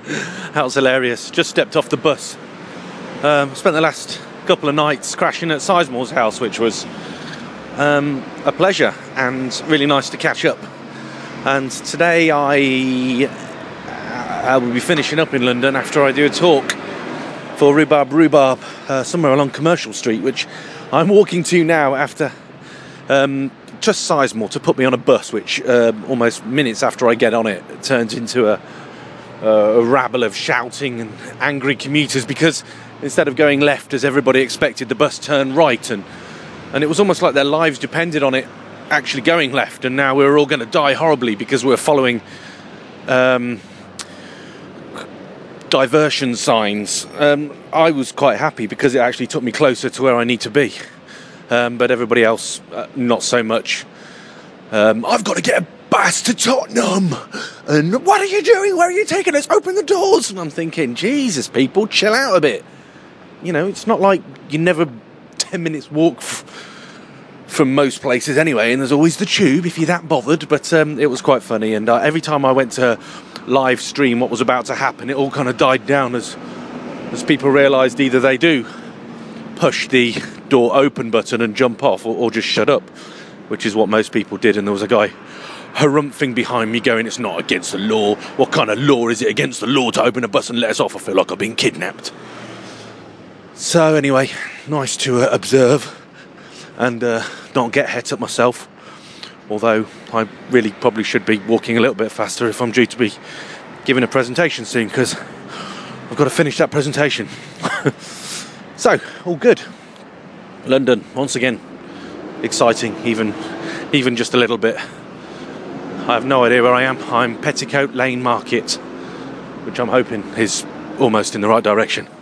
That was hilarious. Just stepped off the bus. Spent the last couple of nights crashing at Sizemore's house, which was a pleasure and really nice to catch up. And today I will be finishing up in London after I do a talk for Rhubarb somewhere along Commercial Street, which I'm walking to now after just Sizemore to put me on a bus, which almost minutes after I get on it turns into a rabble of shouting and angry commuters, because instead of going left as everybody expected, the bus turned right, and it was almost like their lives depended on it actually going left, and now we're all going to die horribly because we're following diversion signs. I was quite happy because it actually took me closer to where I need to be, but everybody else not so much. I've got to get a bus to Tottenham, and what are you doing? Where are you taking us? Open the doors. And I'm thinking, Jesus, people, chill out a bit. You know, it's not like you never 10 minutes walk from most places anyway, and there's always the tube if you're that bothered. But it was quite funny, and every time I went to live stream what was about to happen, it all kind of died down as people realised either they do push the door open button and jump off, or just shut up, which is what most people did. And there was a guy harumphing behind me going, it's not against the law. What kind of law is it against the law to open a bus and let us off? I feel like I've been kidnapped. So anyway, nice to observe and not get het up myself, although I really probably should be walking a little bit faster if I'm due to be giving a presentation soon, because I've got to finish that presentation. So, all good. London, once again, exciting, even just a little bit. I have no idea where I am. I'm Petticoat Lane Market, which I'm hoping is almost in the right direction.